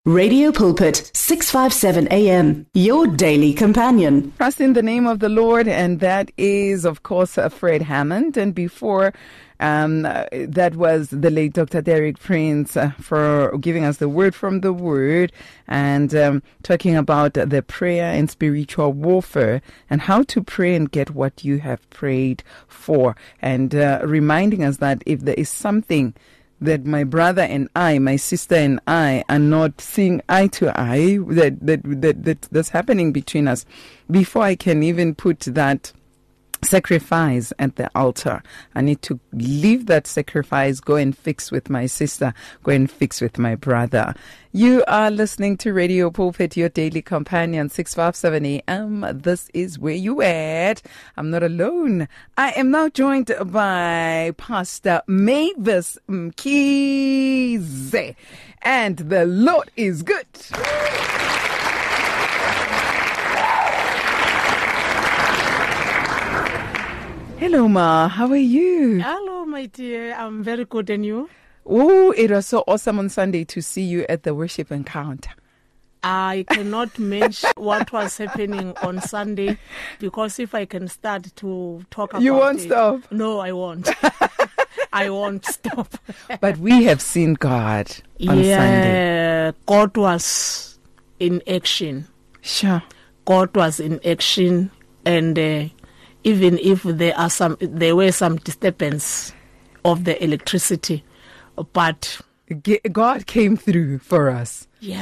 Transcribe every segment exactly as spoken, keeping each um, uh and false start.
Radio Pulpit, six fifty-seven A M, your daily companion. Trust in the name of the Lord, and that is, of course, uh, Fred Hammond. And before um, uh, that was the late Doctor Derek Prince uh, for giving us the word from the Word and um, talking about uh, the prayer and spiritual warfare and how to pray and get what you have prayed for, and uh, reminding us that if there is something that my brother and I, my sister and I are not seeing eye to eye, that, that, that, that that's happening between us, before I can even put that sacrifice at the altar, I need to leave that sacrifice, go and fix with my sister, go and fix with my brother. You are listening to Radio Pulpit, your daily companion, six fifty-seven A M. This is where you at. I'm not alone. I am now joined by Pastor Mavis Mkhize, and the Lord is good. Hello, Ma. How are you? Hello, my dear. I'm very good, and you? Oh, it was so awesome on Sunday to see you at the worship encounter. I cannot mention what was happening on Sunday, because if I can start to talk about it... You won't it, stop? No, I won't. I won't stop. But we have seen God on yeah, Sunday. God was in action. Sure. God was in action, and... Uh, even if there are some, there were some disturbance of the electricity, but God came through for us. Yeah.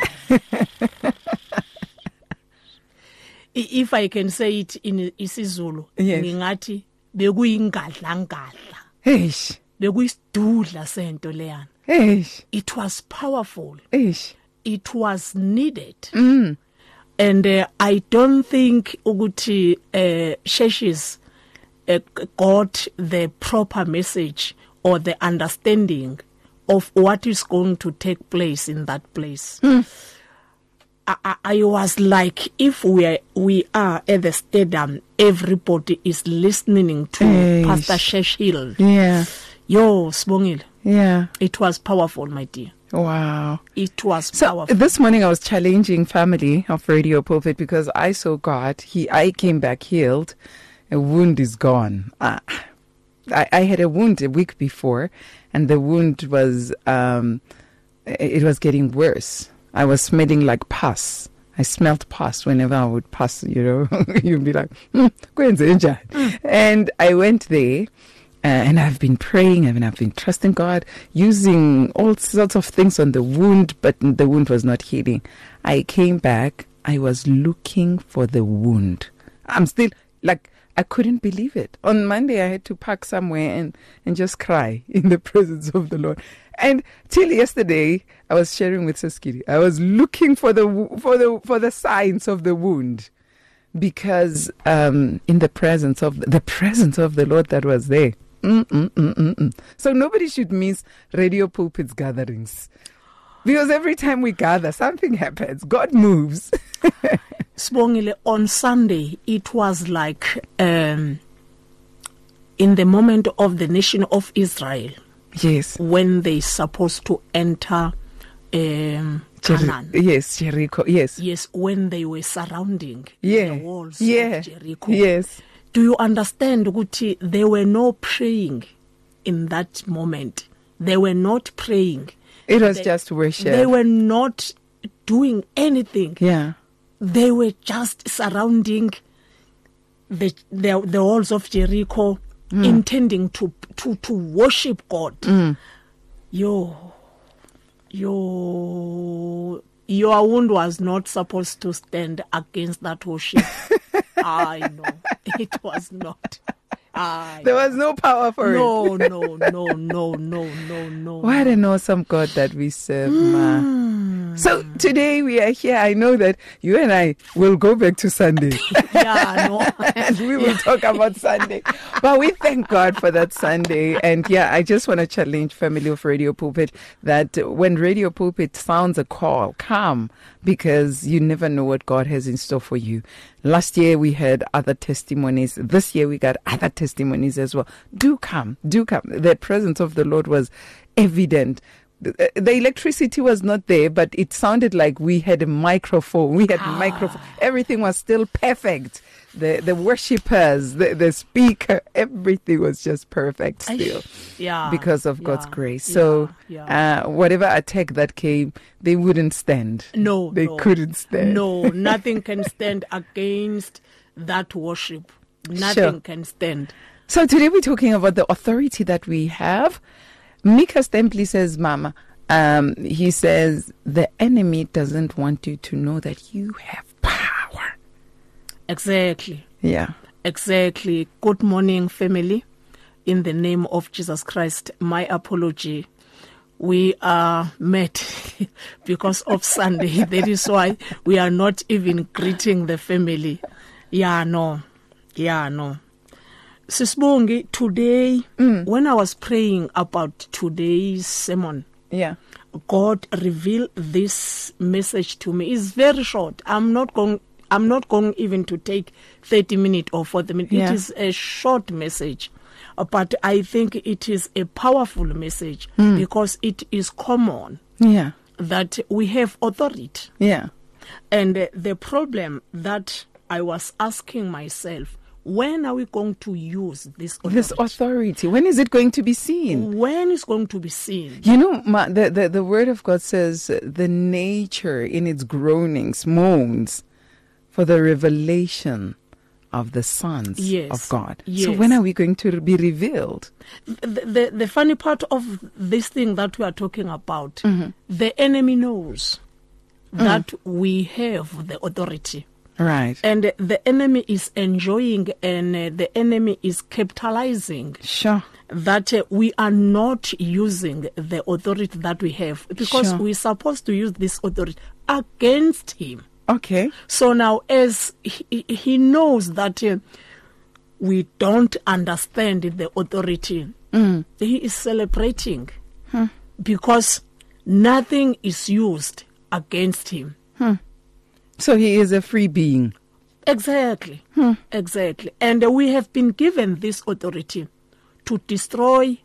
If I can say it in isiZulu, ngingathi bekuyingadla-ngadla. Eish. Bekuyisidudla sento leyana. Eish. It was powerful. Eish. It was needed. Mm. And uh, I don't think Uguti uh, Sheshis uh, got the proper message or the understanding of what is going to take place in that place. Mm. I, I, I was like, if we are, we are at the stadium, everybody is listening to Eish. Pastor Sheshil. Yeah. Yo, Sbongile. Yeah. It was powerful, my dear. Wow. It was so powerful. This morning I was challenging family of Radio Pulpit because I saw God. He, I came back healed. A wound is gone. Uh, I, I had a wound a week before, and the wound was, um, it was getting worse. I was smelling like pus. I smelled pus whenever I would pass, you know. You'd be like, hmm, mm. And I went there. Uh, and I've been praying, and I've been trusting God, using all sorts of things on the wound, but the wound was not healing. I came back, I was looking for the wound. I'm still, like, I couldn't believe it. On Monday, I had to park somewhere and, and just cry in the presence of the Lord. And till yesterday, I was sharing with Saskiri, I was looking for the for the for the signs of the wound, because um, in the presence of the presence of the Lord that was there. Mm, mm, mm, mm, mm. So nobody should miss Radio Pulpit's gatherings, because every time we gather, something happens. God moves. Sbongile, on Sunday, it was like um, in the moment of the nation of Israel. Yes. When they supposed to enter um, Canaan. Jer- yes, Jericho. Yes. Yes, when they were surrounding yeah. the walls yeah. of Jericho. Yes. Do you understand, Guti? They were not praying in that moment. They were not praying. It was they, just worship. They were not doing anything. Yeah. They were just surrounding the the, the walls of Jericho, mm. intending to, to, to worship God. Mm. Yo, yo, your wound was not supposed to stand against that worship. I know. It was not. I there was no power for no, it. No, no, no, no, no, no, no. What an awesome God that we serve, mm. Ma. So today we are here. I know that you and I will go back to Sunday. Yeah, no. And we will talk about Sunday. But we thank God for that Sunday. And yeah, I just want to challenge family of Radio Pulpit that when Radio Pulpit sounds a call, come, because you never know what God has in store for you. Last year we had other testimonies. This year we got other testimonies as well. Do come, do come. The presence of the Lord was evident the, the electricity was not there, but it sounded like we had a microphone. We had Ah. microphone. Everything was still perfect. The the worshippers, the, the speaker, everything was just perfect still. Yeah. Because of God's yeah, grace. So yeah, yeah. Uh, whatever attack that came, they wouldn't stand. No, They no. couldn't stand. No, nothing can stand against that worship. Nothing Sure. can stand. So today we're talking about the authority that we have. Mika Stempley says, Mama, um, he says, the enemy doesn't want you to know that you have power. Exactly. Yeah. Exactly. Good morning, family. In the name of Jesus Christ, my apology. We are met because of Sunday. That is why we are not even greeting the family. Yeah, no. Yeah, no. Sisbongi, today, mm. when I was praying about today's sermon, Yeah. God revealed this message to me. It's very short. I'm not going I'm not going even to take thirty minutes or forty minutes. Yeah. It is a short message. Uh, But I think it is a powerful message Mm. because it is common Yeah. that we have authority. Yeah. And uh, the problem that I was asking myself, when are we going to use this authority? This authority, when is it going to be seen? When is going to be seen? You know, ma, the, the, the word of God says uh, the nature in its groanings moans for the revelation of the sons Yes, of God. So yes. when are we going to be revealed? The, the, the funny part of this thing that we are talking about, Mm-hmm. the enemy knows Mm. that we have the authority. Right. And the enemy is enjoying and uh, the enemy is capitalizing Sure. that uh, we are not using the authority that we have because Sure. we're supposed to use this authority against him. Okay. So now, as he, he knows that uh, we don't understand the authority, Mm. he is celebrating because nothing is used against him. So he is a free being. Exactly, exactly. And uh, we have been given this authority to destroy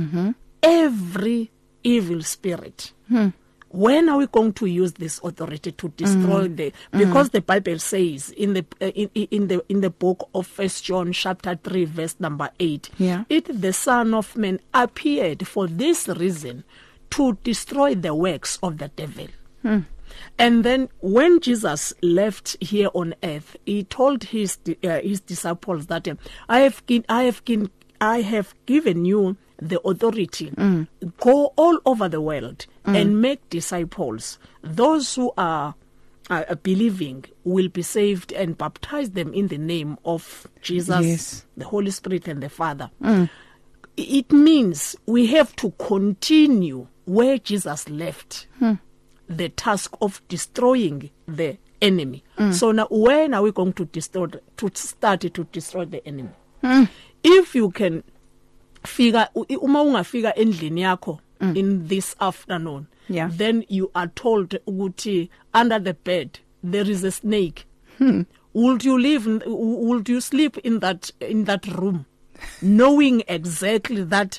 every evil spirit. When are we going to use this authority to destroy the? Because the Bible says in the uh, in, in the in the book of First John chapter three verse number eight, Yeah. it the Son of Man appeared for this reason to destroy the works of the devil. And then when Jesus left here on earth, he told his uh, his disciples that uh, I have gi- I have gi- I have given you the authority. Mm. Go all over the world mm. and make disciples. Those who are uh, believing will be saved and baptize them in the name of Jesus, Yes. the Holy Spirit, and the Father. Mm. It means we have to continue where Jesus left. Hmm. The task of destroying the enemy. Mm. So now, when are we going to destroy to start to destroy the enemy? Mm. If you can figure, uma ungafika endlini yakho in this afternoon, Yeah. then you are told ukuthi under the bed there is a snake. Hmm. Would you live? in- Would you sleep in that in that room, knowing exactly that?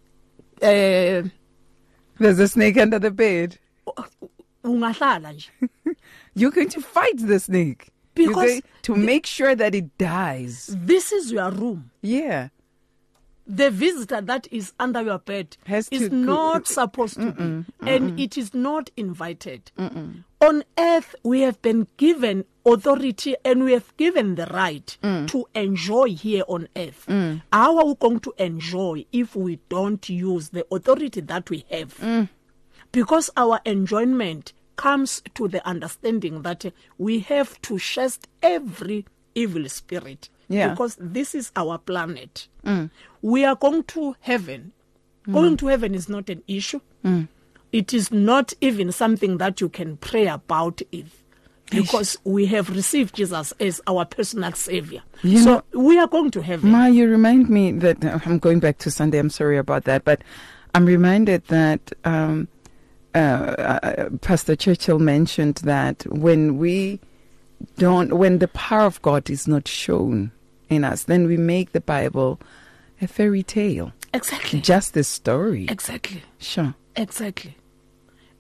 Uh, There's a snake under the bed. ungahlala nje. You're going to fight the snake. You're Because going to make sure that it dies. This is your room. Yeah. The visitor that is under your bed Has is to go- not supposed to be, and it is not invited. On earth, we have been given authority and we have given the right to enjoy here on earth. How are we going to enjoy if we don't use the authority that we have? Because our enjoyment comes to the understanding that uh, we have to chase every evil spirit. Yeah. Because this is our planet. We are going to heaven. Going to heaven is not an issue. It is not even something that you can pray about it. Because we have received Jesus as our personal savior. You so we are going to heaven. Ma, you remind me that uh, I'm going back to Sunday. I'm sorry about that, but I'm reminded that um, uh, uh, Pastor Churchill mentioned that when we don't, when the power of God is not shown in us, then we make the Bible a fairy tale, Exactly. just a story. Exactly. Sure. Exactly.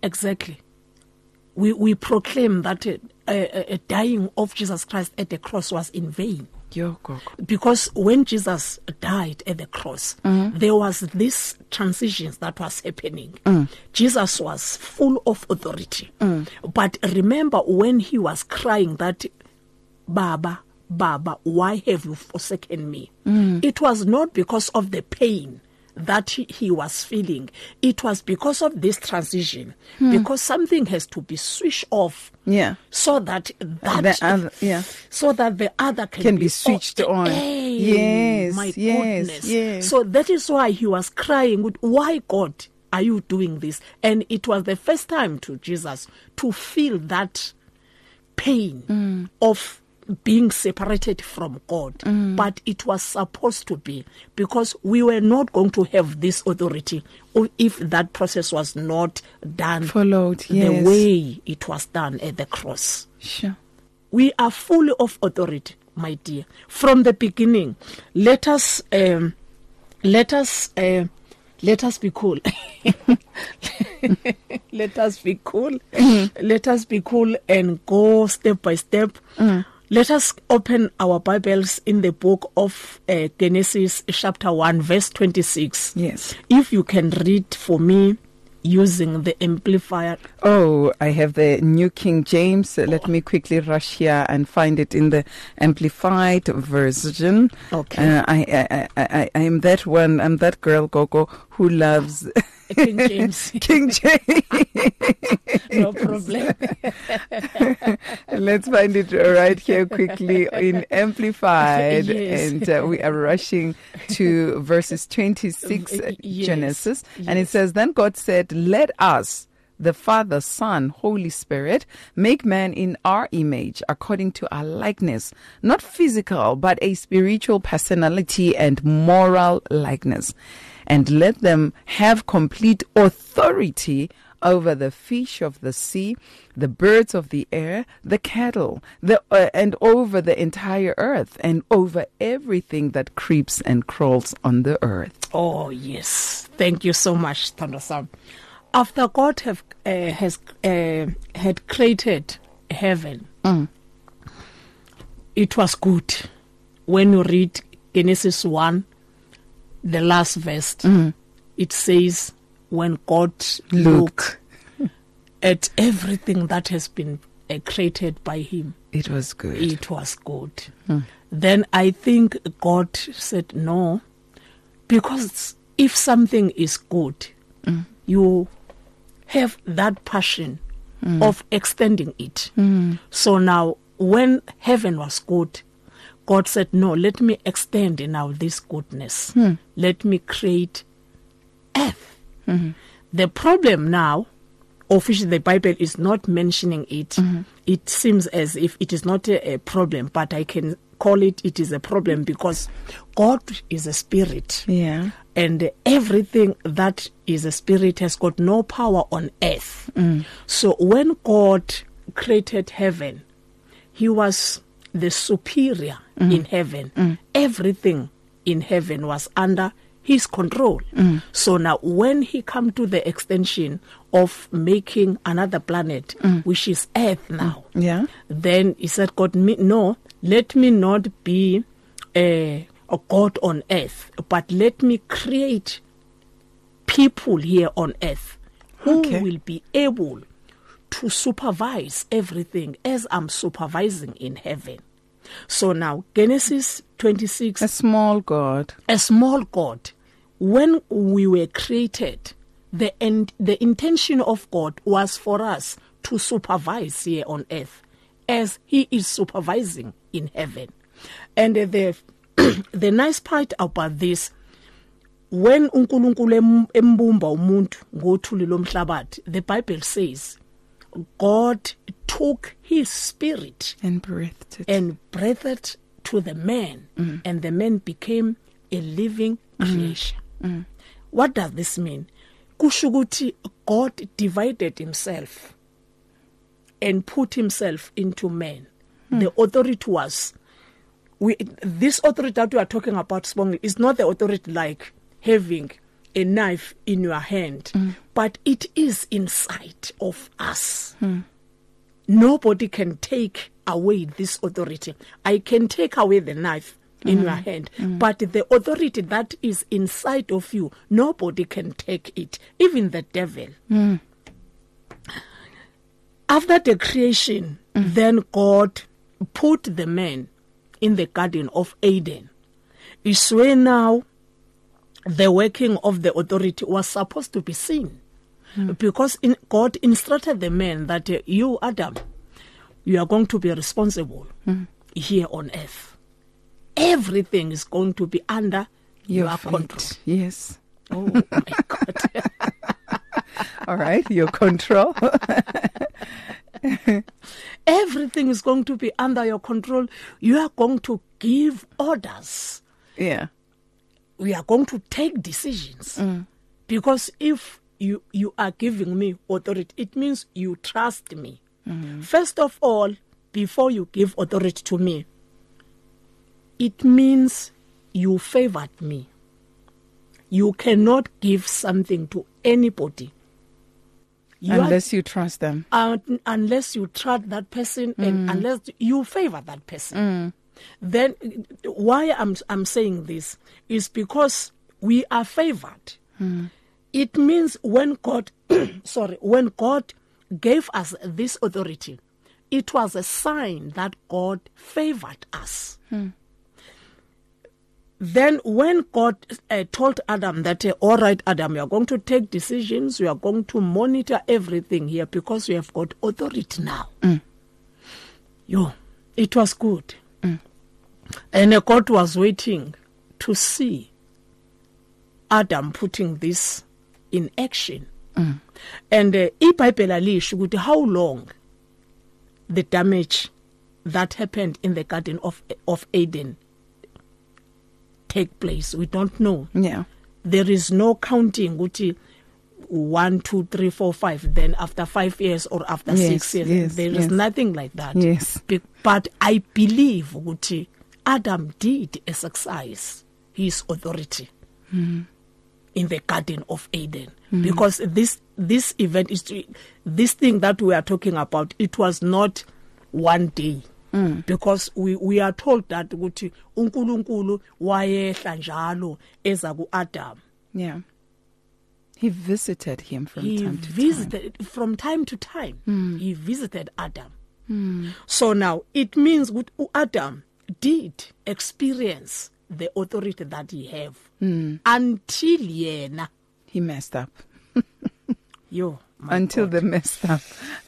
Exactly. We we proclaim that a, a, a dying of Jesus Christ at the cross was in vain. Yo, go, go. Because when Jesus died at the cross, mm. there was this transition that was happening. Mm. Jesus was full of authority. Mm. But remember when he was crying that, Baba, Baba, why have you forsaken me? Mm. It was not because of the pain that he, he was feeling. It was because of this transition, hmm. because something has to be switched off, yeah, so that that the other, yeah, so that the other can, can be, be switched off. on. Hey, yes, my yes, goodness. Yes. So that is why he was crying, why, God, are you doing this? And it was the first time to Jesus to feel that pain mm. of being separated from God, mm. but it was supposed to be, because we were not going to have this authority if that process was not done, followed, the yes. way it was done at the cross. Sure. We are full of authority, my dear, from the beginning. Let us, um, let us, uh, let us be cool. Let us be cool. Mm-hmm. Let us be cool and go step by step. Mm. Let us open our Bibles in the book of uh, Genesis chapter one, verse twenty-six. Yes. If you can read for me using the amplifier. Oh, I have the New King James. Oh. Let me quickly rush here and find it in the amplified version. Okay. Uh, I, I, I, I, I am that one. I'm that girl, Gogo, who loves King James. King James. No problem. Let's find it right here quickly in Amplified. Yes. And uh, we are rushing to verses twenty-six, Yes. Genesis. Yes. And it says, Then God said, let us, the Father, Son, Holy Spirit, make man in our image according to our likeness, not physical, but a spiritual personality and moral likeness. And let them have complete authority over the fish of the sea, the birds of the air, the cattle, the uh, and over the entire earth, and over everything that creeps and crawls on the earth. Oh, yes. Thank you so much, Tando-san. After God have, uh, has uh, had created heaven, mm. it was good. When you read Genesis one, the last verse, mm. it says, when God looked at everything that has been uh, created by him, it was good. It was good. Hmm. Then I think God said no, because if something is good, mm. you have that passion mm. of extending it. Mm. So now when heaven was good, God said, no, let me extend now this goodness. Hmm. Let me create earth. Mm-hmm. The problem now, of which the Bible is not mentioning it, mm-hmm. it seems as if it is not a, a problem, but I can call it, it is a problem, because God is a spirit. Yeah. And everything that is a spirit has got no power on earth. Mm. So when God created heaven, he was the superior mm. in heaven. Mm. Everything in heaven was under his control. Mm. So now when he come to the extension of making another planet, mm. which is earth now, mm. yeah, then he said, God, me, no, let me not be a, a God on earth, but let me create people here on earth who okay. will be able to supervise everything as I'm supervising in heaven. So now, Genesis twenty-six. A small God. A small God. When we were created, the end, the intention of God was for us to supervise here on earth as he is supervising in heaven. And the, the nice part about this, when uNkulunkulu embumba umuntu ngothuli lomhlabathi, the Bible says, God took his spirit and breathed it, and breathed to the man, mm. and the man became a living creation. Mm. Mm. What does this mean? Kushuguti, God divided himself and put himself into man. Mm. The authority was, we, this authority that we are talking about, Spongly, is not the authority like having a knife in your hand, mm. but it is inside of us. Mm. Nobody can take away this authority. I can take away the knife in mm. your hand, mm. but the authority that is inside of you, nobody can take it, even the devil. Mm. After the creation, mm. then God put the man in the Garden of Eden. It's where now the working of the authority was supposed to be seen. Mm. Because in, God instructed the man that uh, you, Adam, you are going to be responsible mm. here on earth. Everything is going to be under your, your control. Yes. Oh, my God. All right, your control. Everything is going to be under your control. You are going to give orders. Yeah. We are going to take decisions. Mm. Because if you, you are giving me authority, it means you trust me. Mm-hmm. First of all, before you give authority to me, it means you favored me. You cannot give something to anybody. You unless are, you trust them. Uh, unless you trust that person mm. and unless you favor that person. Mm. Then why I'm, I'm saying this is because we are favored. Mm. It means when God, sorry, when God gave us this authority, it was a sign that God favored us. Mm. Then when God uh, told Adam that, uh, all right, Adam, you are going to take decisions, you are going to monitor everything here because you have got authority now. Mm. Yo, it was good. Mm. And uh, God was waiting to see Adam putting this in action. Mm. And uh, how long the damage that happened in the Garden of, of Eden take place. We don't know. Yeah. There is no counting uti one, two, three, four, five. Then after five years or after yes, six years, yes, there yes. is nothing like that. Yes. Be- but I believe uti Adam did exercise his authority mm. in the Garden of Eden mm. because this this event is this thing that we are talking about. It was not one day. Mm. Because we, we are told that ukuthi uNkulunkulu wayehla njalo eza ku Adam. Yeah. He visited him from he time to visited, time. From time to time. Mm. He visited Adam. Mm. So now it means that Adam did experience the authority that he have mm. until yena he messed up. Yo, until God. they messed up.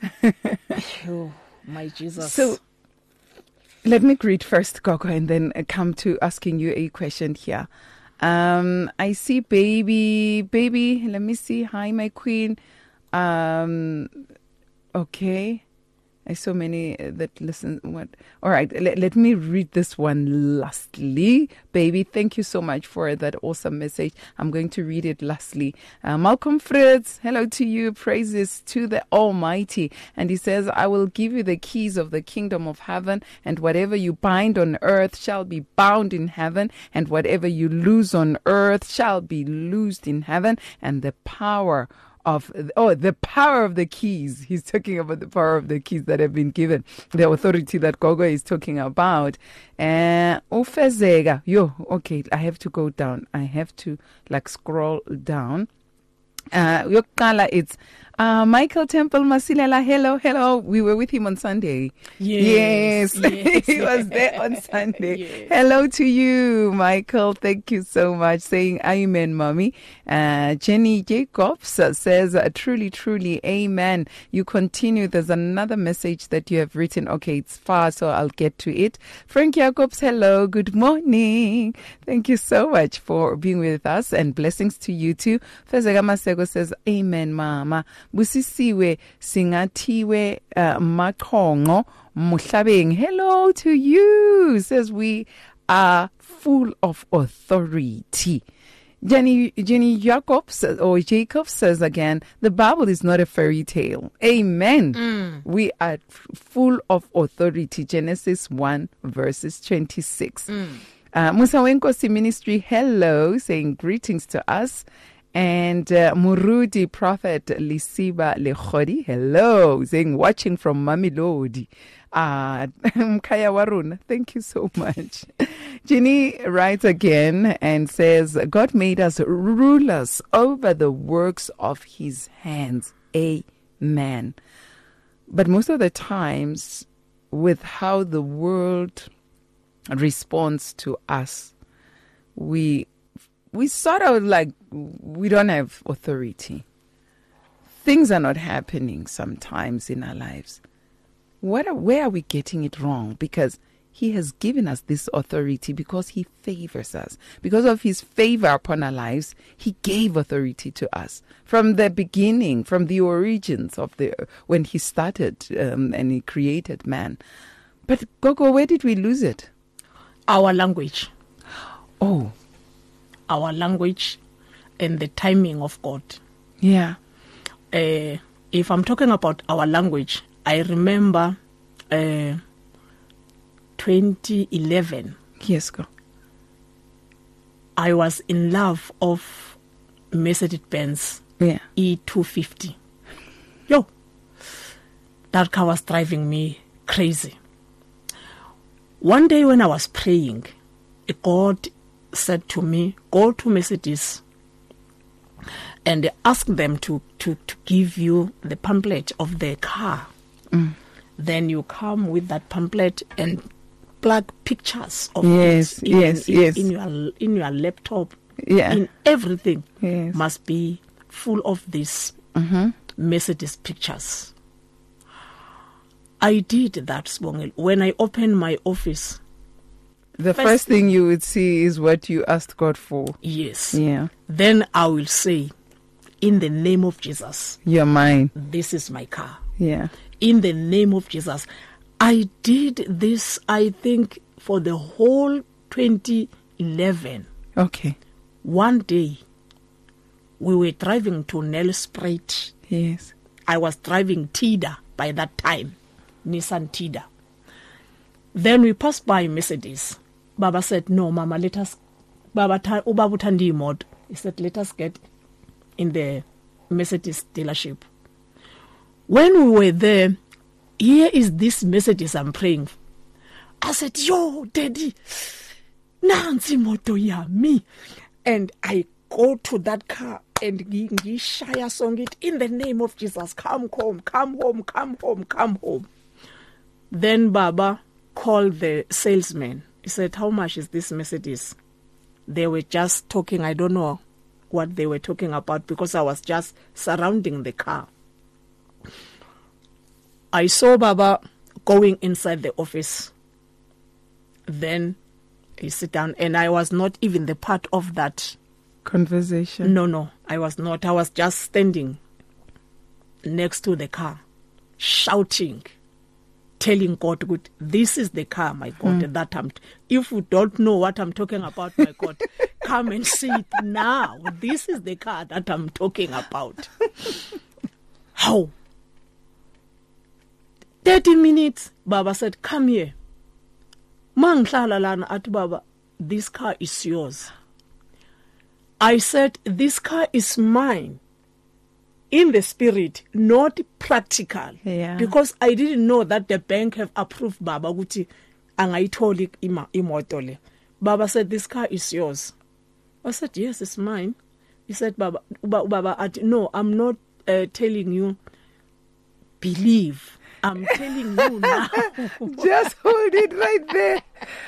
Oh, my Jesus. So let me greet first, Gogo, and then come to asking you a question here. Um, I see baby, baby, let me see. Hi, my queen. Um, okay. I so many that listen. What? All right. Let, let me read this one lastly. Baby, thank you so much for that awesome message. I'm going to read it lastly. Uh, Malcolm Fritz, hello to you. Praises to the Almighty. And he says, I will give you the keys of the kingdom of heaven, and whatever you bind on earth shall be bound in heaven, and whatever you loose on earth shall be loosed in heaven, and the power of, oh, the power of the keys. He's talking about the power of the keys that have been given, the authority that Gogo is talking about. And uh, Ufezega, yo, okay, I have to go down. I have to like scroll down. Uh, Yokala, it's uh, Michael Temple Masilela. Hello, hello. We were with him on Sunday. Yes, yes. yes. He was there on Sunday. Yes. Hello to you, Michael. Thank you so much. Saying amen, mommy. Uh, Jenny Jacobs uh, says, uh, truly, truly, amen. You continue. There's another message that you have written. Okay, it's far, so I'll get to it. Frank Jacobs, hello. Good morning. Thank you so much for being with us, and blessings to you too. Fezega Masego says, amen, mama. Busisiwe singathiwe uh, makhongo muhlabeng. Hello to you. Says we are full of authority. Jenny Jenny Jacobs or Jacob says again, the Bible is not a fairy tale. Amen. Mm. We are f- full of authority. Genesis one verses twenty-six. Mm. Uh, Musa Wenkosi Ministry, hello, saying greetings to us. And uh, Murudi Prophet Lisiba Lekhodi, hello, saying watching from Mamelodi. Ah, Mkaya Warun, thank you so much. Ginny writes again and says, God made us rulers over the works of his hands. Amen. But most of the times, with how the world responds to us, we we sort of like, we don't have authority. Things are not happening sometimes in our lives. What are, where are we getting it wrong? Because he has given us this authority because he favors us. Because of his favor upon our lives, he gave authority to us. From the beginning, from the origins of the, when he started um, and he created man. But Gogo, where did we lose it? Our language. Oh. Our language and the timing of God. Yeah. Uh, if I'm talking about our language, I remember uh, twenty eleven. Yes, go. I was in love of Mercedes-Benz yeah. E two fifty. Yo, that car was driving me crazy. One day when I was praying, God said to me, go to Mercedes and ask them to, to, to give you the pamphlet of the car. Mm. Then you come with that pamphlet and plug pictures of yes, it in, yes, in, yes. in your in your laptop. Yeah. In everything yes. must be full of these mm-hmm. Mercedes pictures. I did that, Sibongile. When I opened my office, the first, first thing you would see is what you asked God for. Yes. Yeah. Then I will say, in the name of Jesus, you're mine. This is my car. Yeah. In the name of Jesus. I did this, I think, for the whole twenty eleven. Okay. One day, we were driving to Nelspruit. Yes. I was driving Tida by that time, Nissan Tida. Then we passed by Mercedes. Baba said, no, Mama, let us, Baba, Ubabu Tandi mod. He said, let us get in the Mercedes dealership. When we were there, here is this Mercedes I'm praying. I said, yo, Daddy, nansi moto ya me. And I go to that car and shaya song it in the name of Jesus. Come home, come home, come home, come home. Then Baba called the salesman. He said, how much is this Mercedes? They were just talking. I don't know what they were talking about because I was just surrounding the car. I saw Baba going inside the office. Then he sit down, and I was not even the part of that conversation. No, no, I was not. I was just standing next to the car, shouting, telling God, "Good, this is the car, my God." Mm. That I'm. T- if you don't know what I'm talking about, my God, come and see it now. This is the car that I'm talking about. How? Thirty minutes. Baba said, "Come here." Manglala lana at Baba, this car is yours. I said, this car is mine. In the spirit, not practical. Yeah. Because I didn't know that the bank have approved Baba Guti angaitoli ima imotole. Baba said, this car is yours. I said, yes, it's mine. He said, Baba, Baba, no, I'm not uh, telling you. Believe. I'm telling you now. Just hold it right there.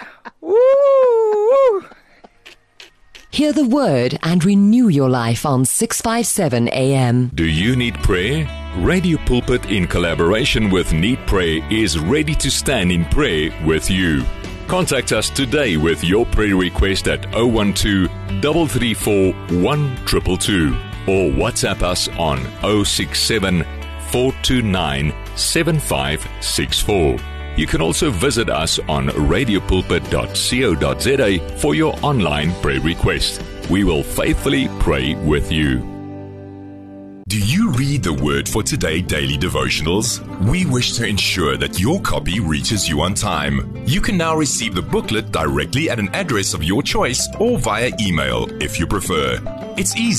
Woo! Hear the word and renew your life on six fifty-seven A M. Do you need prayer? Radio Pulpit, in collaboration with Need Prayer, is ready to stand in prayer with you. Contact us today with your prayer request at zero one two, three three four, one two two two or WhatsApp us on zero six seven, four two nine, seven five six four. You can also visit us on radio pulpit dot co dot za for your online prayer request. We will faithfully pray with you. Do you read the Word for Today daily devotionals? We wish to ensure that your copy reaches you on time. You can now receive the booklet directly at an address of your choice or via email if you prefer. It's easy.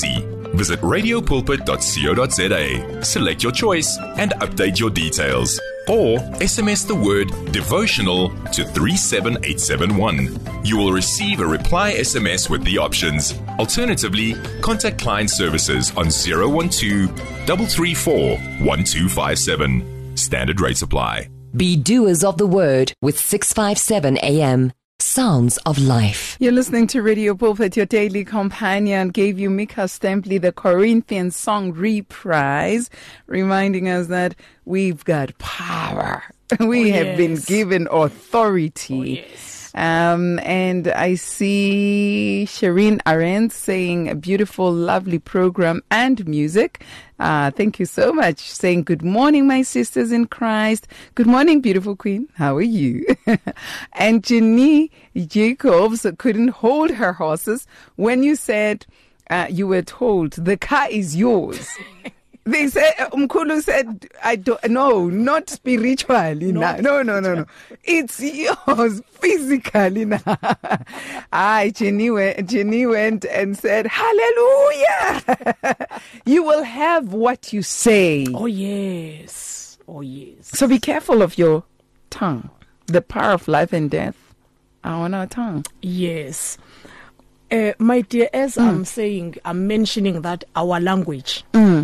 Visit radio pulpit dot co dot za, select your choice, and update your details. Or S M S the word devotional to three seven eight seven one. You will receive a reply S M S with the options. Alternatively, contact client services on zero one two, three three four, one two five seven. Standard rates apply. Be doers of the word with six fifty-seven A M. Sounds of Life. You're listening to Radio Pulpit, your daily companion. Gave you Mika Stempley, the Corinthian song reprise, reminding us that we've got power. We Oh, have yes. been given authority. Oh, yes. Um, and I see Shireen Arendt saying a beautiful, lovely program and music. Uh, thank you so much. Saying good morning, my sisters in Christ. Good morning, beautiful queen. How are you? And Jenny Jacobs couldn't hold her horses when you said uh, you were told the car is yours. They said, Umkulu said, I don't, no, not spiritually. Not no, no, no, no. It's yours physically. Now. I, Jenny went, Jenny went and said, hallelujah. You will have what you say. Oh, yes. Oh, yes. So be careful of your tongue. The power of life and death are on our tongue. Yes. Uh, my dear, as mm. I'm saying, I'm mentioning that our language. Mm.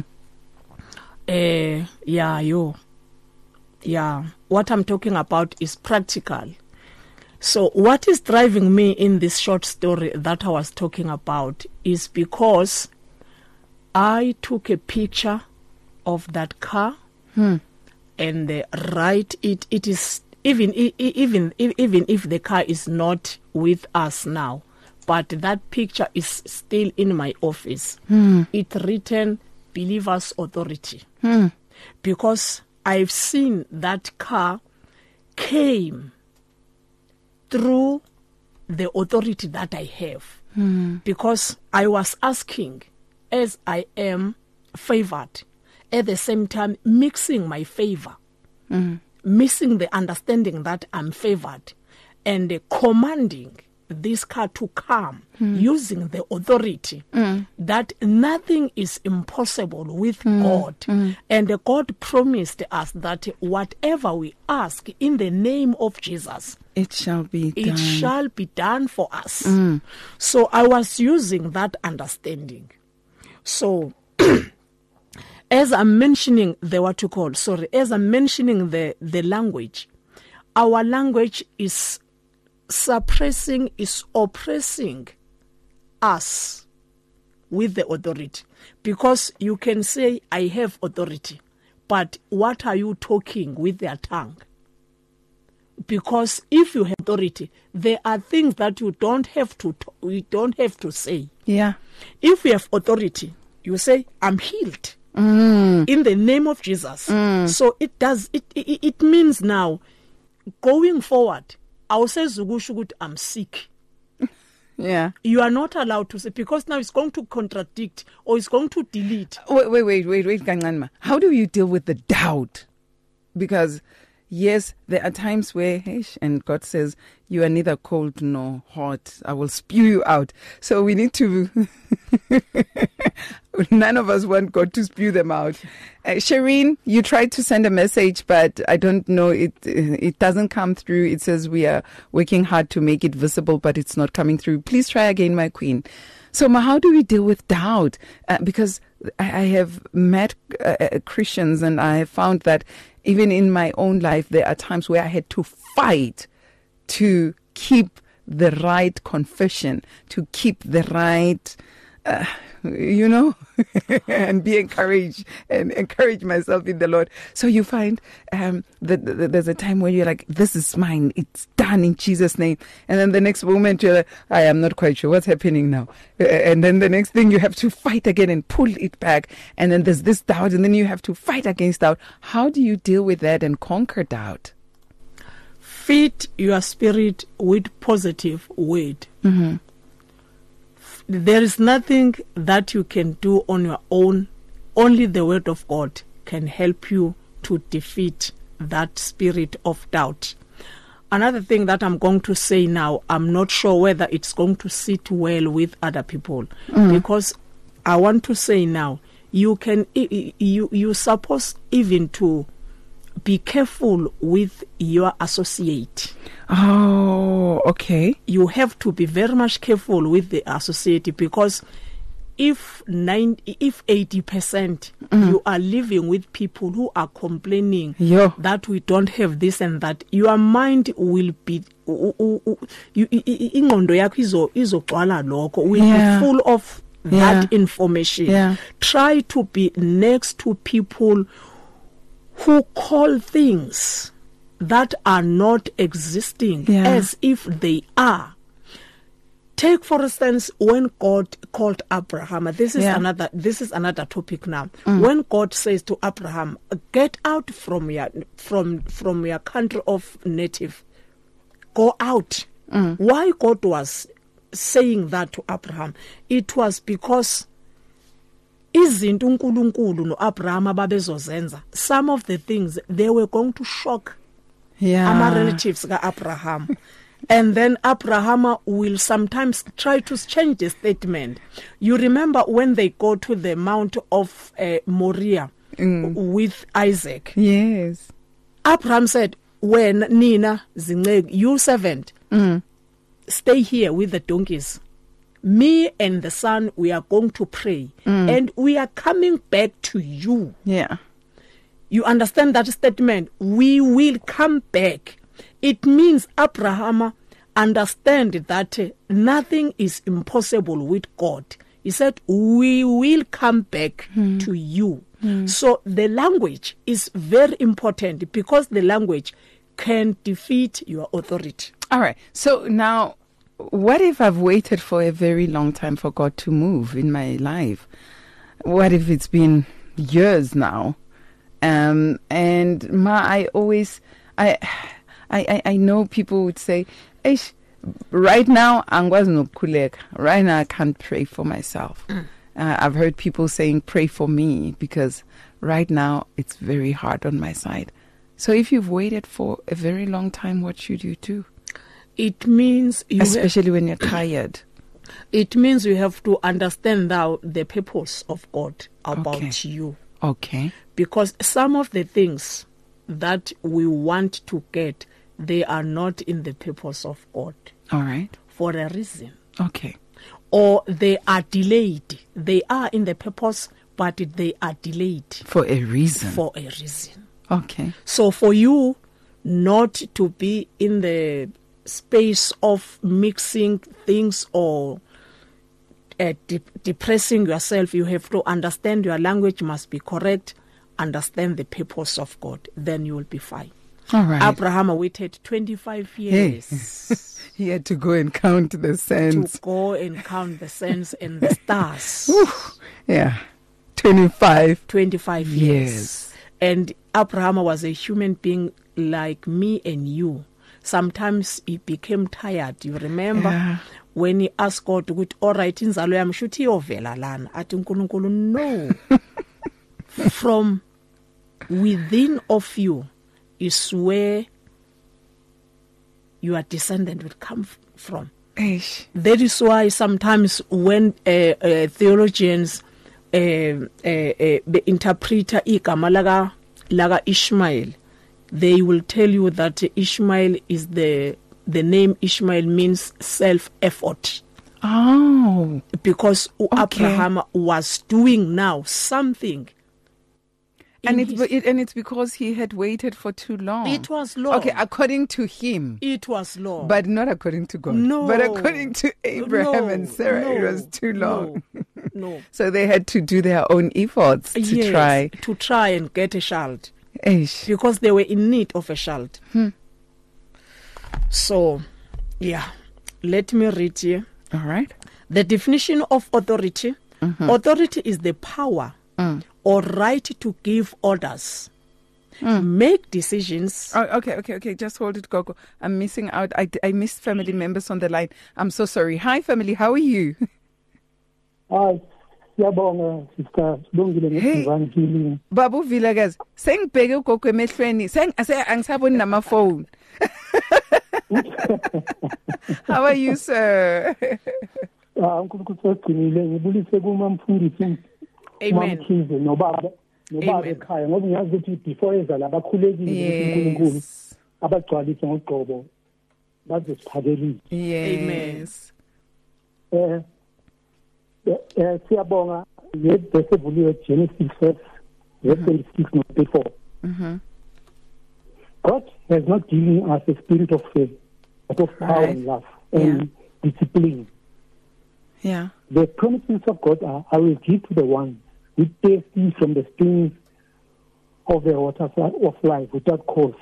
Uh, yeah, you. Yeah. What I'm talking about is practical. So what is driving me in this short story that I was talking about is because I took a picture of that car Hmm. and uh, write it. It is even e- e- even e- even if the car is not with us now, but that picture is still in my office. Hmm. It's written Believer's Authority. Hmm. Because I've seen that car came through the authority that I have. Hmm. Because I was asking, as I am favored, at the same time mixing my favor, Mm. missing the understanding that I'm favored, and uh, commanding this car to come Mm. using the authority Mm. that nothing is impossible with Mm. God. Mm. And uh, God promised us that whatever we ask in the name of Jesus, It shall be it done. shall be done for us. Mm. So I was using that understanding. So as I'm mentioning the what you call, sorry, as I'm mentioning the, the language, our language is suppressing, is oppressing us with the authority. Because you can say, I have authority, but what are you talking with their tongue? Because if you have authority, there are things that you don't have to t- you don't have to say. Yeah. If you have authority, you say, I'm healed Mm. in the name of Jesus. Mm. So it does it, it it means now going forward, I'll say Zugushugut, I'm sick. Yeah. You are not allowed to say, because now it's going to contradict or it's going to delete. Wait, wait, wait, wait, wait, Ganganma. How do you deal with the doubt? Because yes, there are times where, hey, and God says, you are neither cold nor hot. I will spew you out. So we need to, none of us want God to spew them out. Uh, Shireen, you tried to send a message, but I don't know, it it doesn't come through. It says we are working hard to make it visible, but it's not coming through. Please try again, my queen. So, Ma, how do we deal with doubt? Uh, because I, I have met uh, uh, Christians, and I have found that even in my own life, there are times where I had to fight to keep the right confession, to keep the right, uh, you know, and be encouraged and encourage myself in the Lord. So you find um, that, that there's a time where you're like, this is mine. It's done in Jesus' name. And then the next moment you're like, I am not quite sure what's happening now. Uh, and then the next thing you have to fight again and pull it back. And then there's this doubt, and then you have to fight against doubt. How do you deal with that and conquer doubt? Feed your spirit with positive word. Mm-hmm. There is nothing that you can do on your own. Only the word of God can help you to defeat that spirit of doubt. Another thing that I'm going to say now, I'm not sure whether it's going to sit well with other people, mm. because I want to say now, you can you you supposed even to be careful with your associate. Oh, okay. You have to be very much careful with the associate, because if nine, if eighty percent mm. you are living with people who are complaining Yo. that we don't have this and that, your mind will be ingqondo yakho izo izogcwala lokho, will Yeah. be full of Yeah. that information. Yeah. Try to be next to people who call things that are not existing Yeah. as if they are. Take, for instance, when God called Abraham. This is Yeah. another. This is another topic now. Mm. When God says to Abraham, "Get out from your from from your country of native, go out." Mm. Why God was saying that to Abraham? It was because izinto uNkulunkulu no Abraham ababezozenza, some of the things they were going to shock Yeah. ama relatives ka Abraham. And then Abraham will sometimes try to change the statement. You remember when they go to the Mount of uh, Moriah Mm. with Isaac. Yes. Abraham said, when Nina, Zineg, you servant, Mm. stay here with the donkeys. Me and the son, we are going to pray. Mm. And we are coming back to you. Yeah. You understand that statement? We will come back. It means Abraham understand that uh, nothing is impossible with God. He said, we will come back mm. to you. Mm. So the language is very important, because the language can defeat your authority. All right. So now, what if I've waited for a very long time for God to move in my life? What if it's been years now? Um, and ma, I always, I, I, I know people would say, Eish, right now, right now I can't pray for myself. Mm. Uh, I've heard people saying, pray for me, because right now it's very hard on my side. So if you've waited for a very long time, what should you do? It means you especially have, when you're tired. It means you have to understand now the purpose of God about okay. you. Okay. Because some of the things that we want to get, they are not in the purpose of God. All right. For a reason. Okay. Or they are delayed. They are in the purpose, but they are delayed. For a reason. For a reason. Okay. So for you not to be in the space of mixing things or uh, de- depressing yourself, you have to understand your language must be correct, understand the purpose of God, then you will be fine. All right. Abraham waited twenty-five years. Hey. He had to go and count the sands. To go and count the sands and the stars. Ooh, yeah. twenty-five. twenty-five years. Yes. And Abraham was a human being like me and you. Sometimes he became tired. You remember yeah. when he asked God, all right, inzalo yami shuthi iyovela lana. Athi uNkulunkulu, no. From within of you is where your descendant will come f- from. Eish. That is why sometimes when uh, uh, theologians uh, uh, uh, the interpreter igama laga laga Ishmael, they will tell you that Ishmael is the the name Ishmael means self-effort. Oh, because okay. Abraham was doing now something. And it's it, and it's because he had waited for too long. It was long. Okay, according to him. It was long. But not according to God. No. But according to Abraham no, and Sarah, no, it was too long. No. no. So they had to do their own efforts to yes, try. to try and get a child. Eish. Because they were in need of a child. Hmm. So, yeah. Let me read here. All right. The definition of authority. Mm-hmm. Authority is the power mm. or right to give orders, mm. make decisions. Oh, okay, okay, okay. Just hold it, Gogo. I'm missing out. I, I missed family members on the line. I'm so sorry. Hi, family. How are you? Hi. Yabonga sister Sibongile ngivani healing. Babu Vilagaz, sengibheke ugogo emehlweni, seng ase angisaboni nama phone. How are you, sir? Ah uNkulunkulu segcinile ngibulise kuma mfundisi Amen. umamkhize nobaba nobaba Amen. ekhaya ngoba ngiyazi ukuthi before eza labakhulekile ukuthi uNkulunkulu Yes. abagcwalise ngogqobo bazosiphakelisa. Yes. Eh eh siyabonga ngebese evuliwe Genesis verse twenty-six no thirty-four. Mhm. God has not given us a spirit of fear, but of power Right. and love and discipline. Yeah. The promises of God are, I will give to the ones who thirsty from the springs of the waters of life without cost.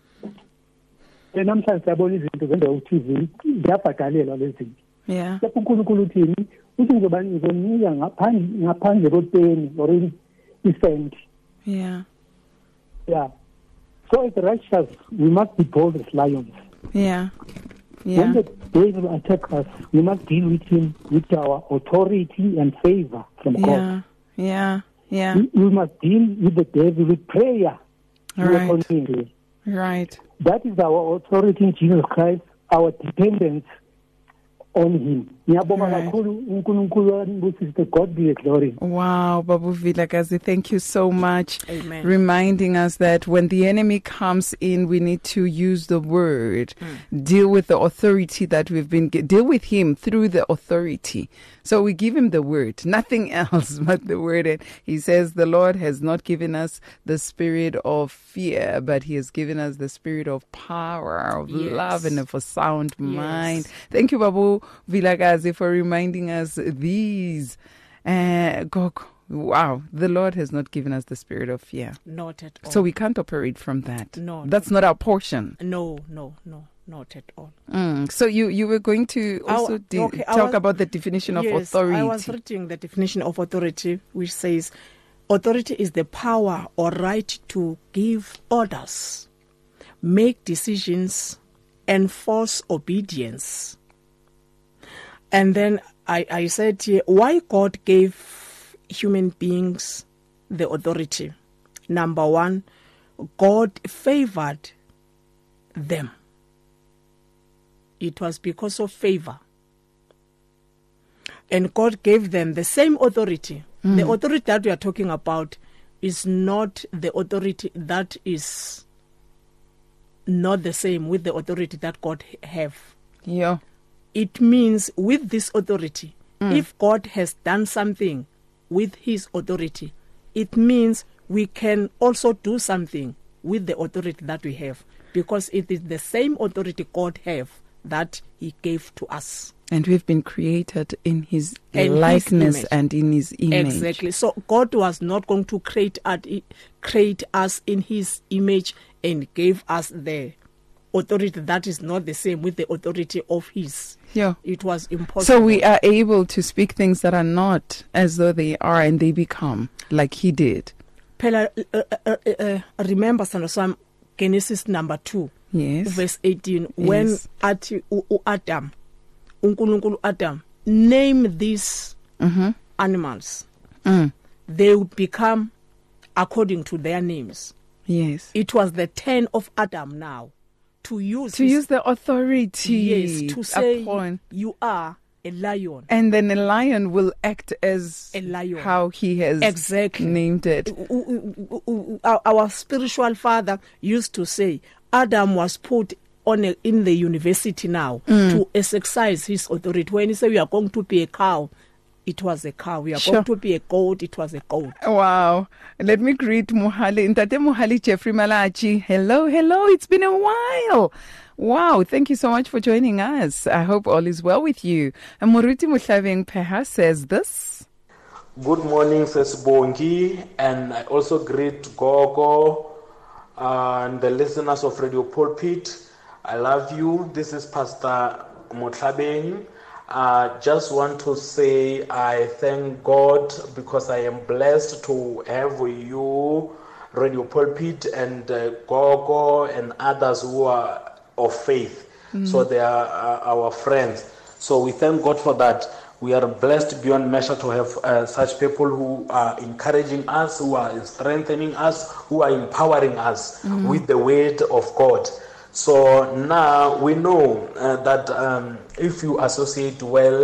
Namhlanje siyabona izinto zenza ukuthi ziyabhadalelwa lezi zinto. Yeah. Lapho uNkulunkulu uthini? Uthi ngizoba ngizonika ngaphandle ngaphandle kopeni or isent. Yeah. Yeah. So as righteous, we must be bold as lions. Yeah. When Yeah. the devil attacks us, we must deal with him with our authority and favor from God. Yeah. Yeah. Yeah. We, we must deal with the devil with prayer. Right. Accordingly. Right. That is our authority in Jesus Christ, our dependence on him. Ngiyabonga Right. kakhulu uNkulunkulu wabusise, God be the glory. Wow, Babu Vilakazi, thank you so much. Amen. Reminding us that when the enemy comes in, we need to use the word, deal with the authority that we've been, deal with him through the authority. So we give him the word, nothing else but the word. And he says, the Lord has not given us the spirit of fear, but he has given us the spirit of power, of Yes. love, and of a sound Yes. mind. Thank you, Babu Vilakazi, for reminding us these. Uh, Gogo, wow, the Lord has not given us the spirit of fear. Not at all. So we can't operate from that. No, That's not our portion. No, no, no, not at all. Mm. So you, you were going to also I- de- okay, I talk was- about the definition of yes, authority. I was reading the definition of authority, which says authority is the power or right to give orders, make decisions, enforce obedience. And then I, I said here, why God gave human beings the authority. Number one, God favored them. It was because of favor. And God gave them the same authority. Mm. The authority that we are talking about is not the authority that is not the same with the authority that God have. Yeah. It means with this authority, mm. if God has done something with his authority, it means we can also do something with the authority that we have, because it is the same authority God have that he gave to us. And we've been created in his And likeness his image. and in his image. Exactly. So God was not going to create at, create us in his image and gave us the authority that is not the same with the authority of his. Yeah. It was impossible. So we are able to speak things that are not as though they are, and they become like he did. Pela, uh, uh, uh, uh, remember, Sam, Genesis number two, Yes. verse eighteen, when Yes. at u- u- Adam, uNkulunkulu Adam, name these Mm-hmm. animals, Mm. they would become according to their names. Yes. It was the turn of Adam now to use To his, use the authority yes, to say upon. you are a lion. And then a lion will act as A lion. how he has Exactly. named it. Our, our spiritual father used to say Adam was put on a, in the university now Mm. to exercise his authority. When he said we are going to be a cow, it was a cow. We are Sure. going to be a goat, it was a goat. Wow. Let me greet Muhali. Ntate Muhali Jeffrey Malachi. Hello, hello. It's been a while. Wow. Thank you so much for joining us. I hope all is well with you. And Moruti Muhlaveng Peha says this. Good morning, Sesbongi, and I also greet Gogo uh, and the listeners of Radio Pulpit. I love you. This is Pastor Motlabeng. Uh, just want to say I thank God because I am blessed to have you, Radio Pulpit, and uh, Gogo and others who are of faith. Mm-hmm. So they are uh, our friends. So we thank God for that. We are blessed beyond measure to have uh, such people who are encouraging us, who are strengthening us, who are empowering us mm-hmm. with the word of God. So now we know uh, that um, if you associate well,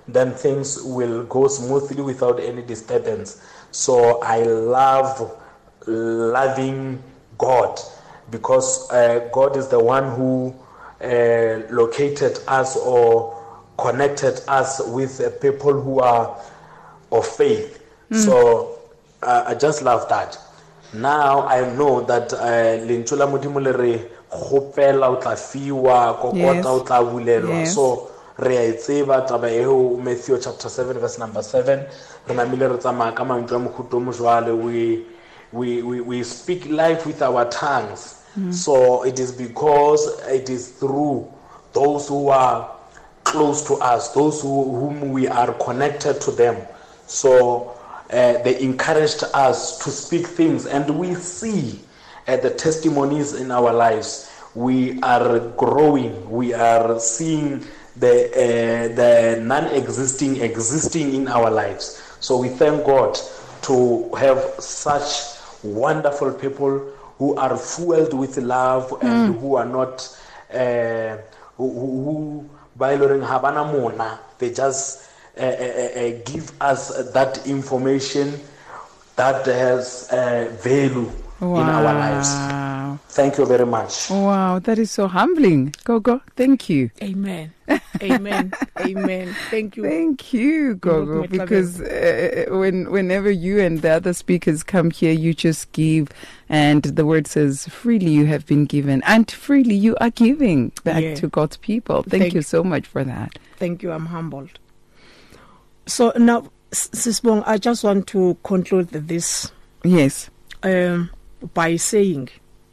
then things will go smoothly without any disturbance. So I love loving God, because uh, God is the one who uh, located us or connected us with uh, people who are of faith. Mm. So uh, I just love that. Now I know that lentula modimo le re gopela o tla fiwa kokota o tla bulelwa. So re a tseba taba eo Matthew chapter seven verse number seven re namile re tsamaya ka mantswe a mohuto mo jwale. we we we we speak life with our tongues. Mm. So it is because it is through those who are close to us, those who, whom we are connected to them. So uh, they encouraged us to speak things, and we see uh, the testimonies in our lives. We are growing. We are seeing the uh, the non-existing existing in our lives. So we thank God to have such wonderful people who are fueled with love and mm. who are not uh, who, who by habana mona. They just uh, uh, uh, give us that information that has uh, value wow. in our lives. Thank you very much. Wow, that is so humbling. Gogo, thank you. Amen. Amen. Amen. Thank you. Thank you, Gogo, because uh, when whenever you and the other speakers come here, you just give, and the word says, freely you have been given, and freely you are giving back yeah. to God's people. Thank, Thank you so much for that. Thank you. I'm humbled. So now, Sisbong, I just want to conclude this. Yes. Um, by saying,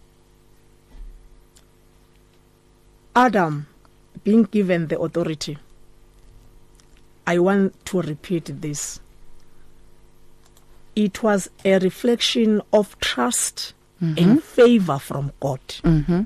Adam being given the authority, I want to repeat this. It was a reflection of trust mm-hmm. and favor from God. Mm-hmm.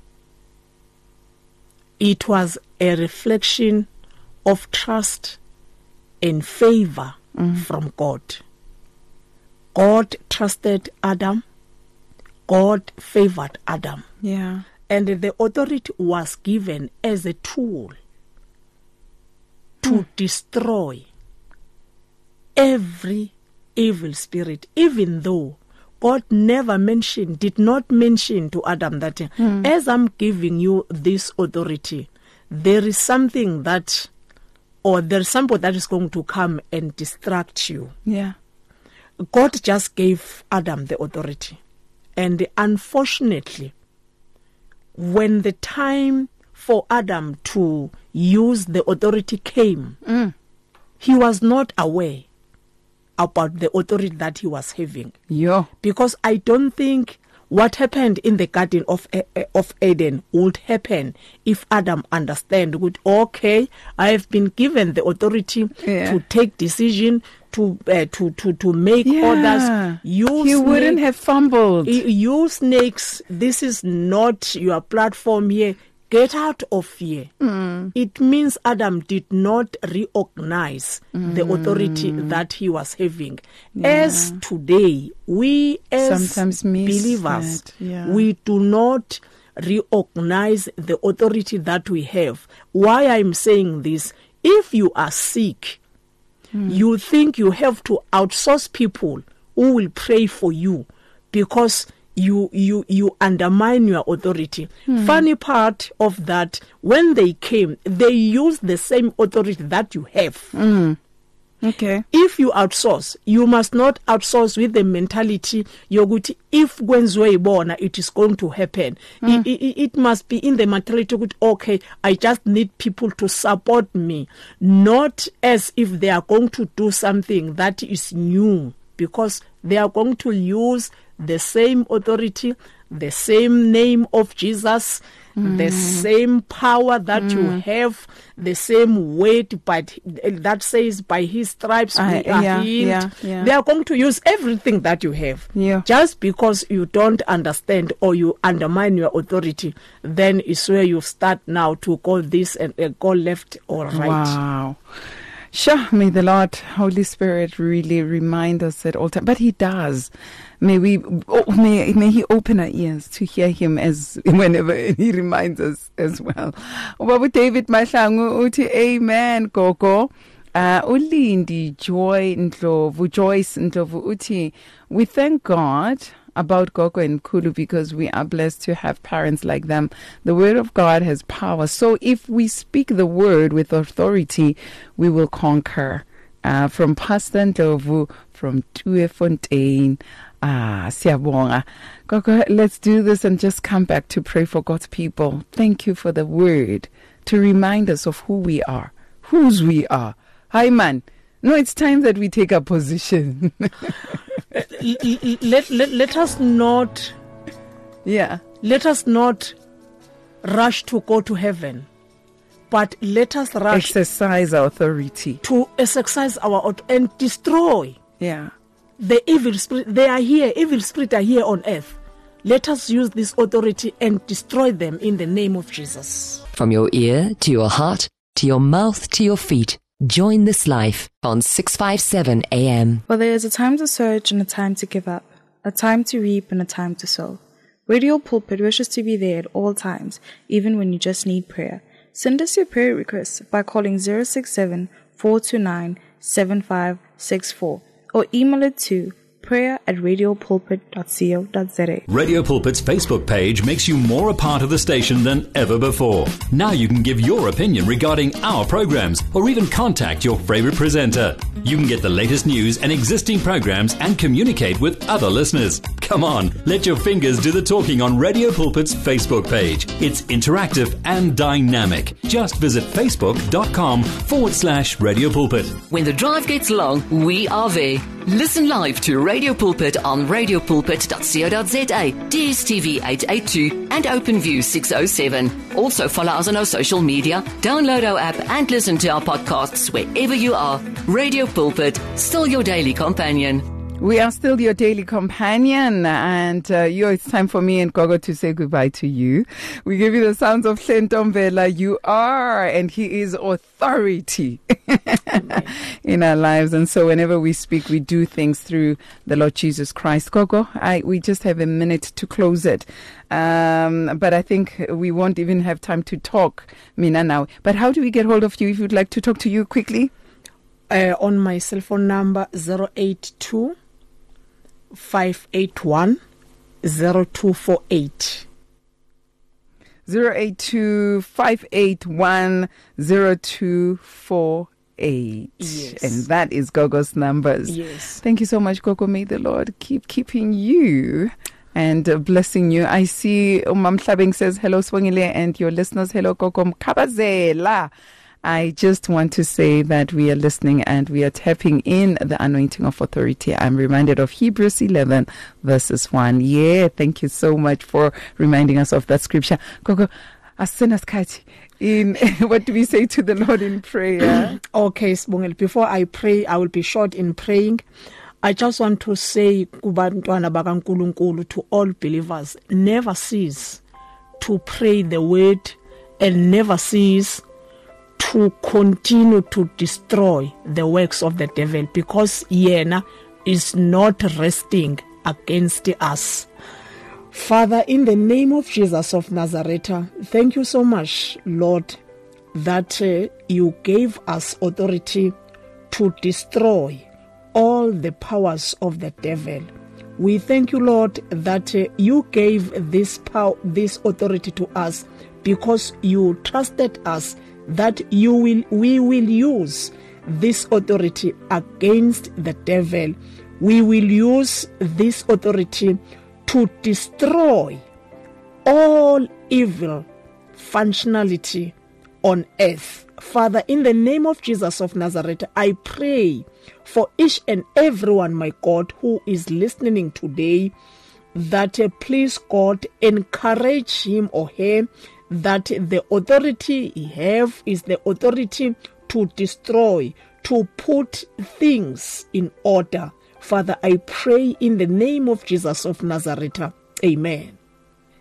It was a reflection of trust and favor mm-hmm. from God. God trusted Adam. God favored Adam. Yeah. And the authority was given as a tool to mm. destroy every evil spirit, even though God never mentioned, did not mention to Adam that mm. as I'm giving you this authority, there is something that, or there's somebody that is going to come and distract you. Yeah. God just gave Adam the authority. And unfortunately, when the time for Adam to use the authority came, mm. he was not aware about the authority that he was having. Yeah. Because I don't think what happened in the Garden of of Eden would happen if Adam understand, would, okay, I have been given the authority yeah. to take decision, to uh, to to to make yeah. orders. You he snake, wouldn't have fumbled. You snakes, this is not your platform here. Get out of here. Mm. It means Adam did not recognize mm. the authority that he was having. Yeah. As today, we as Sometimes believers, yeah. we do not recognize the authority that we have. Why I'm saying this, if you are sick, mm. you think you have to outsource people who will pray for you because you you you undermine your authority. Mm. Funny part of that, when they came, they used the same authority that you have. Mm. Okay. If you outsource, you must not outsource with the mentality yoguti if kwenziwe ibona it is going to happen. Mm. It, it, it must be in the mentality that, okay, I just need people to support me, not as if they are going to do something that is new, because they are going to use the same authority, the same name of Jesus, mm. the same power that mm. you have, the same weight, but that says by his stripes I, we are yeah, healed. Yeah, yeah. They are going to use everything that you have. Yeah. Just because you don't understand or you undermine your authority, then is where you start now to go this and uh, go left or right. Wow. Sure, may the Lord, Holy Spirit, really remind us at all times. But He does. May we, oh, may may He open our ears to hear Him as whenever He reminds us as well. Babu David Mahlangu uthi amen gogo. Uh, Ulindi Joy Ndlovu, Joyce Ndlovu Uti, we thank God about Gogo and Kulu because we are blessed to have parents like them. The word of God has power. So if we speak the word with authority, we will conquer. Uh, from Pastor Ndlovu, from Tuefontein, ah, Siabonga. Gogo, let's do this and just come back to pray for God's people. Thank you for the word to remind us of who we are, whose we are. Hi, man. No, it's time that we take a position. let, let, let us not yeah let us not rush to go to heaven, but let us rush exercise our authority to exercise our authority and destroy yeah the evil spirit. They are here, evil spirits are here on earth. Let us use this authority and destroy them in the name of Jesus. From your ear to your heart, to your mouth to your feet, join this life on six fifty-seven A M. For there is a time to search and a time to give up, a time to reap and a time to sow. Radio Pulpit wishes to be there at all times, even when you just need prayer. Send us your prayer requests by calling zero six seven, four two nine, seven five six four or email it to prayer at radiopulpit dot co dot za. Radio Pulpit's Facebook page makes you more a part of the station than ever before. Now you can give your opinion regarding our programs or even contact your favorite presenter. You can get the latest news and existing programs and communicate with other listeners. Come on, let your fingers do the talking on Radio Pulpit's Facebook page. It's interactive and dynamic. Just visit facebook.com forward slash Radio Pulpit. When the drive gets long, we are there. Listen live to Radio Pulpit on radiopulpit dot co dot za, D S T V eight eighty-two and OpenView six oh seven. Also follow us on our social media, download our app and listen to our podcasts wherever you are. Radio Pulpit, still your daily companion. We are still your daily companion, and uh, yo, it's time for me and Gogo to say goodbye to you. We give you the sounds of Hlentombela. You are, and he is authority in our lives. And so whenever we speak, we do things through the Lord Jesus Christ. Gogo, I, we just have a minute to close it. Um, but I think we won't even have time to talk, Mina, now. But how do we get hold of you if you'd like to talk to you quickly? Uh, on my cell phone number, zero eight two, five eight one, zero two four eight. zero eight two, five eight one, zero two four eight. Yes. And that is Gogo's numbers. Yes. Thank you so much, Gogo. May the Lord keep keeping you and uh, blessing you. I see Umam Tlabeng says, hello, Swangile, and your listeners, hello, Gogo Mkabazela. I just want to say that we are listening and we are tapping in the anointing of authority. I'm reminded of Hebrews eleven verses one. Yeah, thank you so much for reminding us of that scripture. Gogo, asena skati. In what do we say to the Lord in prayer? Okay, Sibongile, before I pray, I will be short in praying. I just want to say kubantwana bakaNkulunkulu, to all believers, never cease to pray the word and never cease to continue to destroy the works of the devil, because Yena is not resting against us. Father, in the name of Jesus of Nazareth, thank you so much, Lord, that uh, you gave us authority to destroy all the powers of the devil. We thank you, Lord, that uh, you gave this power, this authority to us, because you trusted us that you will, we will use this authority against the devil. We will use this authority to destroy all evil functionality on earth. Father, in the name of Jesus of Nazareth, I pray for each and everyone, my God, who is listening today, that uh, please, God, encourage him or her that the authority he have is the authority to destroy, to put things in order. Father, I pray in the name of Jesus of Nazareth. Amen.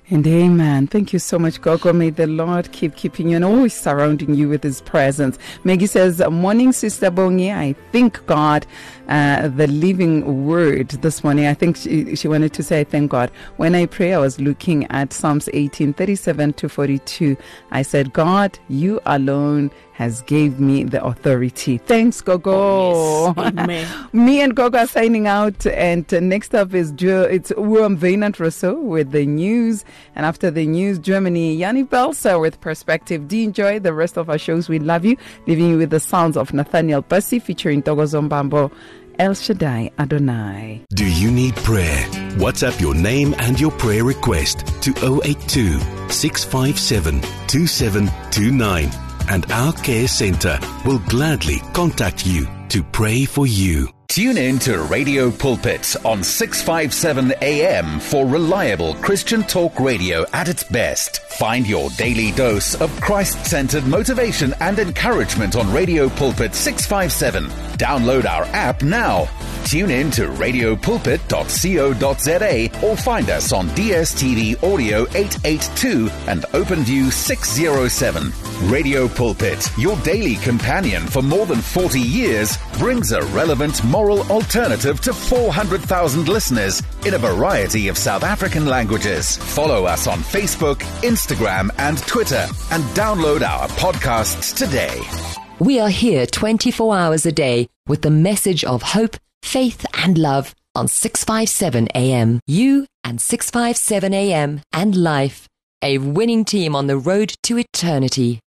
And amen. Thank you so much, Gogo. May the Lord keep keeping you and always surrounding you with His presence. Maggie says, morning, Sister Bongi. I thank God, uh, the living word this morning. I think she, she wanted to say, I thank God. When I pray, I was looking at Psalms eighteen, thirty-seven to forty-two. I said, God, you alone has gave me the authority. Thanks, Gogo. Oh, yes. Amen. Me and Gogo are signing out. And uh, next up is jo- it's Uam Vainant Rousseau with the news. And after the news, Germany, Yanni Belsa with Perspective. Do enjoy the rest of our shows. We love you. Leaving you with the sounds of Nathaniel Bassi featuring Togo Zombambo. El Shaddai Adonai. Do you need prayer? WhatsApp your name and your prayer request to zero eight two, six five seven, two seven two nine. And our care center will gladly contact you to pray for you. Tune in to Radio Pulpit on six fifty-seven A M for reliable Christian talk radio at its best. Find your daily dose of Christ-centered motivation and encouragement on Radio Pulpit six fifty-seven. Download our app now. Tune in to radio pulpit dot co dot za or find us on D S T V Audio eight eighty-two and OpenView six oh seven. Radio Pulpit, your daily companion for more than forty years, brings a relevant moral alternative to four hundred thousand listeners in a variety of South African languages. Follow us on Facebook, Instagram, and Twitter, and download our podcasts today. We are here twenty-four hours a day with the message of hope, faith, and love on six fifty-seven A M. You and six fifty-seven A M and Life, a winning team on the road to eternity.